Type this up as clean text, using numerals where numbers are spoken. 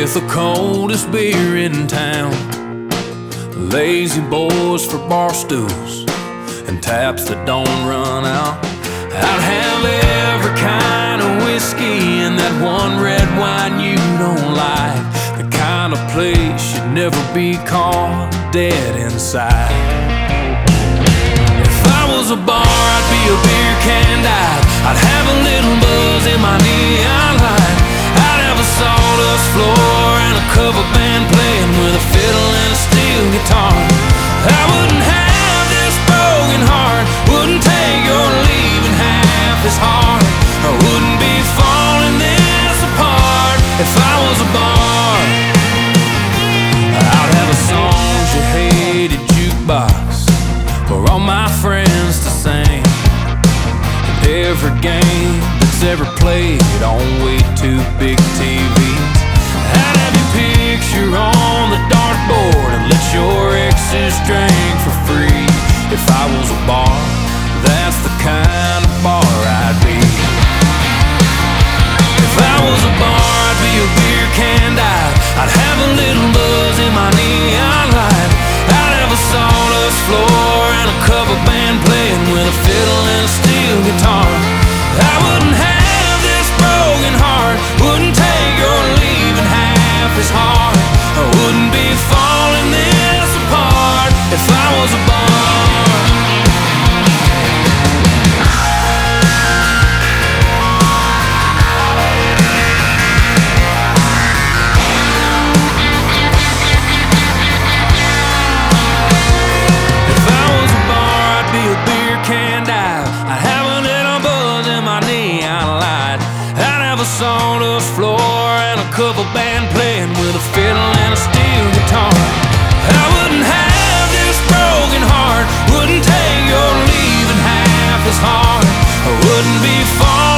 with the coldest beer in town, lazy boys for bar stools, and taps that don't run out. I'd have every kind of whiskey and that one red wine you don't like, the kind of place you'd never be caught dead inside. If I was a bar, I'd be a beer can dive. I'd have a little buzz in my neon light. I'd have a sawdust floor and a cover band playing with a fiddle and a steel guitar. I wouldn't have this broken heart, wouldn't take your leaving half as hard. I wouldn't be falling this apart if I was a bar. I'd have a songs you hated jukebox for all my friends to sing, and every game that's ever played on way too big TVs. I'd have your picture on the dartboard and let your exes drink for free. If I was a bar, that's the kind of bar I'd be. If I was a bar, I'd be a beer can dive. I'd have a little buzz in my neon light. I'd have a sawdust floor and a cover band playing with a fiddle and a steel guitar. I wouldn't have this broken heart, wouldn't take your leaving half as hard. I wouldn't be falling this apart if I was a bar. Sawdust floor and a cover band playing with a fiddle and a steel guitar. I wouldn't have this broken heart, wouldn't take your leaving half as hard. I wouldn't be far